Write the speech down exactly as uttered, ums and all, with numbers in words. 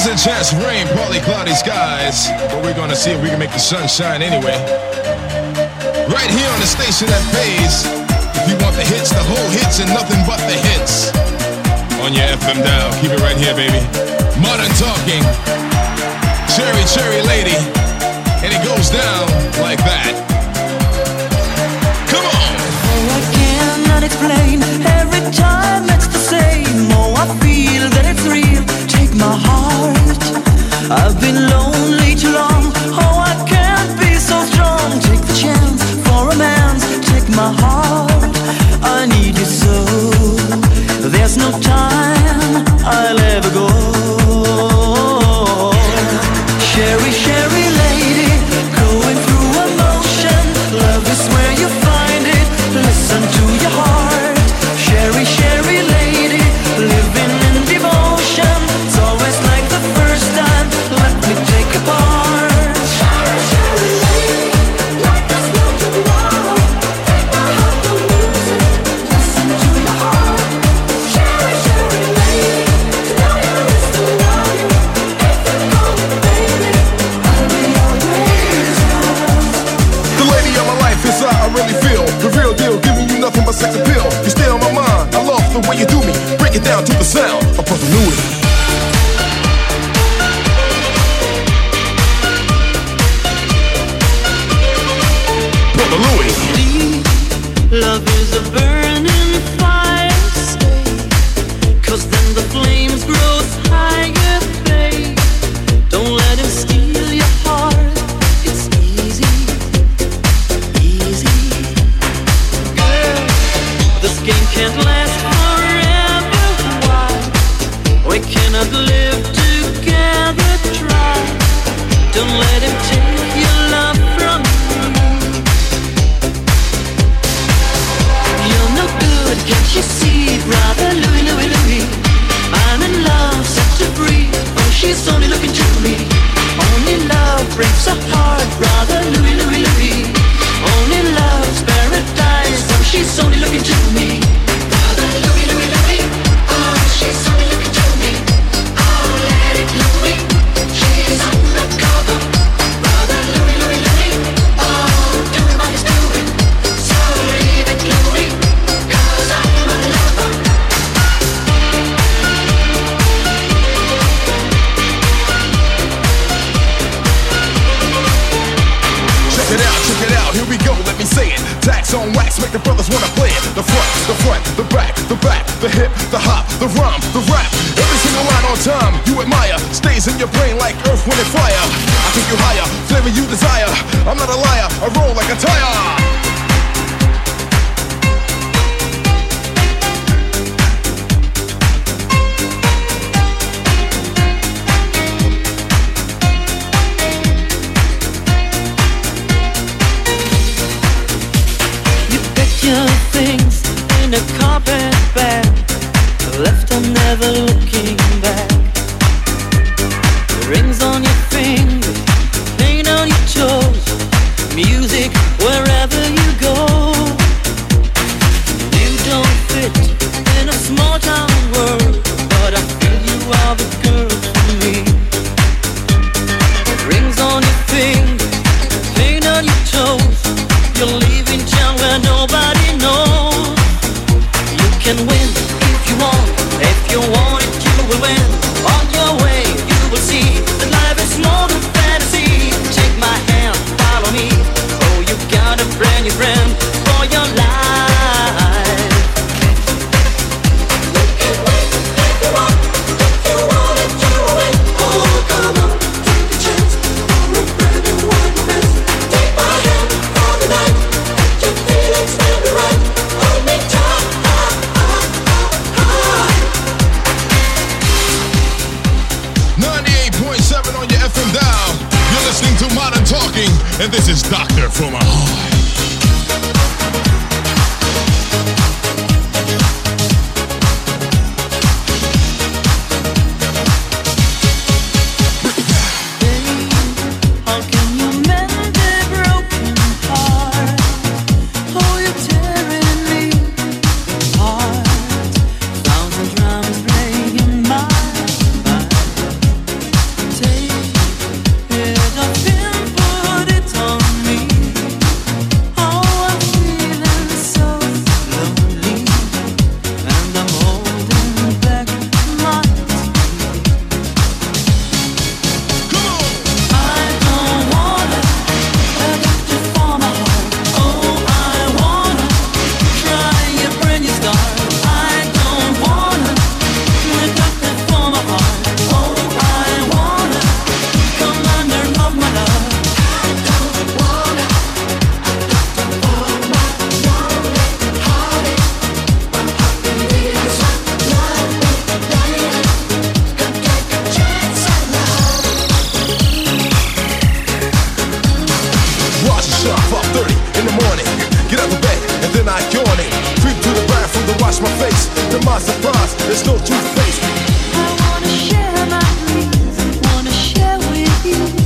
There's a chance of rain, partly cloudy skies, but we're gonna see if we can make the sun shine anyway. Right here on the station that pays. If you want the hits, the whole hits and nothing but the hits. On your F M dial, keep it right here, baby. Modern Talking, Cherry Cherry Lady, and it goes down like that. Come on! Oh, I cannot explain. Every time it's the same. Oh, I feel that it's real. Take my heart. I've been lonely too long. Oh, I can't be so strong. Take the chance for romance. Take my heart. I need you so. There's no time I'll ever go. Sherry, Sherry lady, going through emotion. Love is where you find it. Listen to your heart. Sherry, Sherry lady, living in devotion. It's always like the first time. Let me take a part. Sherry, Sherry lady, like there's no tomorrow. Take my heart, don't lose it. Listen to your heart. Sherry, Sherry lady, you know you is to love you. If you call me baby, I'll be your greatest love. The lady of my life is how I really feel. The real deal, giving you nothing but sex appeal. You stay on my mind, I love the way you do me. Break it down to the sound of Brother Louie. Brother Louie. Deep love is a burning fire, stay. Cause then the flames grow higher, babe. Don't let him steal your heart. It's easy, easy. Girl, this game can't last forever. Why? We cannot live together, try. Don't let him take your love from me. You're no good, can't you see, brother Louie, Louie, Louie? I'm in love, set to free. Oh, she's only looking to me. Only love breaks a heart, brother Louie, Louie, Louie. Only love's paradise. Oh, she's only looking to me. Brother Louie, Louie, Louie. Oh, she's only looking to me. Oh, let it Louie. She's undercover. Brother Louie, Louie, Louie. Oh, doing what he's doing. So leave it Louie, 'cause I'm a lover. Check it out, check it out, here we go, let me say it. Tax on wax, make the brothers wanna play it. The front, the front, the back, the back, the hip, the hop, the rhyme, the rap. Every single line on time, you admire. Stays in your brain like earth, wind, and fire. I take you higher, flavor you desire. I'm not a liar, I roll like a tire. Your things in a carpet bag, left them never looking back. Rings on your fingers, paint on your toes, music wherever you go. You don't fit in a small town world, but I feel you are the girl for me. Rings on your fingers, paint on your toes. You're leaving town where nobody knows. You can win if you want. If you want it, you will win. On your way, you will see that life is more than fantasy. Take my hand, follow me. Oh, you got a brand new friend for your life. You can win if you want. If you want it, you will win. Oh, come on, take a chance for a brand new one romance. Take my hand for the night. Your feelings will be right. Hold me tight. ninety-eight point seven on your F M dial. You're listening to Modern Talking, and this is Doctor for My Heart. How can you mend a broken heart? Oh, you're tearing me apart. Thousand drums playing in my mind. sharp, five thirty in the morning. Get out of bed and then I yawn it. Creep to the bathroom to wash my face. To my surprise, there's no toothpaste. I wanna share my dreams, wanna share with you.